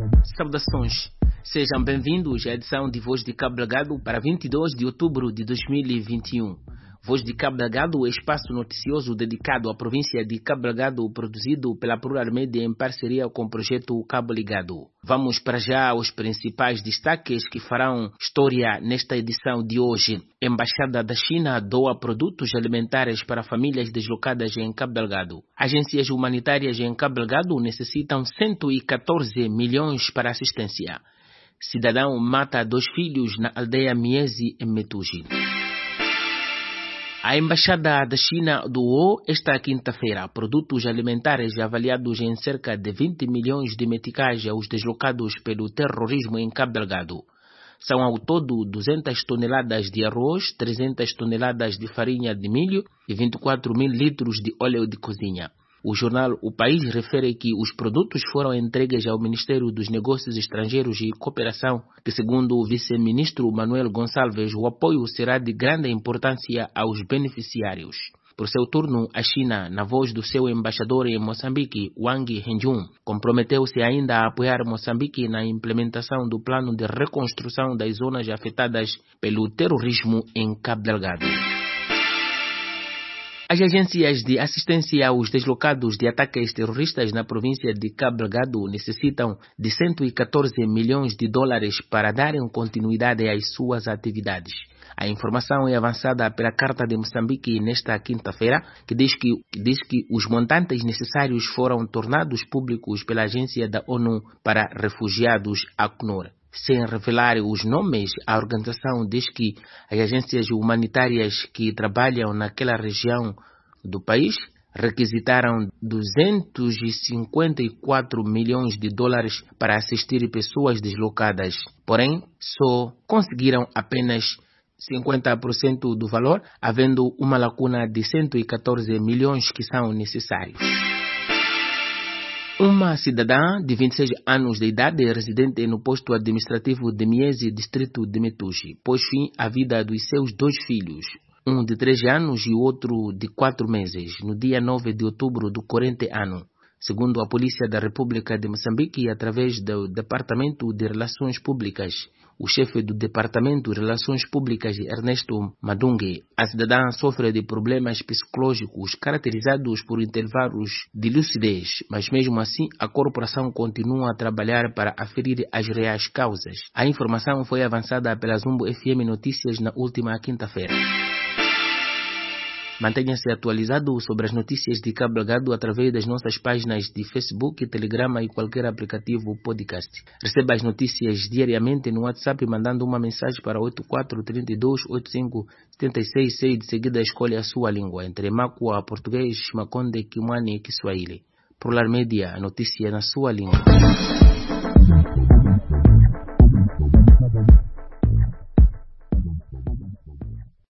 Saudações, sejam bem-vindos à edição de Voz de Cabo Delgado para 22 de outubro de 2021. Voz de Cabo Delgado, o espaço noticioso dedicado à província de Cabo Delgado, produzido pela Plural Media em parceria com o projeto Cabo Ligado. Vamos para já aos principais destaques que farão história nesta edição de hoje. Embaixada da China doa produtos alimentares para famílias deslocadas em Cabo Delgado. Agências humanitárias em Cabo Delgado necessitam 114 milhões para assistência. Cidadão mata 2 filhos na aldeia Miezi, em Metugi. A Embaixada da China doou esta quinta-feira produtos alimentares avaliados em cerca de 20 milhões de meticais aos deslocados pelo terrorismo em Cabo Delgado. São ao todo 200 toneladas de arroz, 300 toneladas de farinha de milho e 24 mil litros de óleo de cozinha. O jornal O País refere que os produtos foram entregues ao Ministério dos Negócios Estrangeiros e Cooperação, que segundo o vice-ministro Manuel Gonçalves, o apoio será de grande importância aos beneficiários. Por seu turno, a China, na voz do seu embaixador em Moçambique, Wang Henjun, comprometeu-se ainda a apoiar Moçambique na implementação do plano de reconstrução das zonas afetadas pelo terrorismo em Cabo Delgado. As agências de assistência aos deslocados de ataques terroristas na província de Cabo Delgado necessitam de 114 milhões de dólares para darem continuidade às suas atividades. A informação é avançada pela Carta de Moçambique nesta quinta-feira, que diz que os montantes necessários foram tornados públicos pela Agência da ONU para Refugiados, ACNUR. Sem revelar os nomes, a organização diz que as agências humanitárias que trabalham naquela região do país requisitaram 254 milhões de dólares para assistir pessoas deslocadas. Porém, só conseguiram apenas 50% do valor, havendo uma lacuna de 114 milhões que são necessários. Uma cidadã de 26 anos de idade, residente no posto administrativo de Miezi, distrito de Metugi, pôs fim à vida dos seus 2 filhos, um de 3 anos e o outro de 4 meses, no dia 9 de outubro do corrente ano. Segundo a Polícia da República de Moçambique, através do Departamento de Relações Públicas, o chefe do Departamento de Relações Públicas, Ernesto Madungue, a cidadã sofre de problemas psicológicos caracterizados por intervalos de lucidez, mas mesmo assim a corporação continua a trabalhar para aferir as reais causas. A informação foi avançada pela Zumbo FM Notícias na última quinta-feira. Mantenha-se atualizado sobre as notícias de Cabo Delgado através das nossas páginas de Facebook, Telegram e qualquer aplicativo podcast. Receba as notícias diariamente no WhatsApp mandando uma mensagem para 84328576. De seguida escolha a sua língua, entre Makua, português, Makonde, Kimwani e Kiswahili. Plural Media, a notícia na sua língua.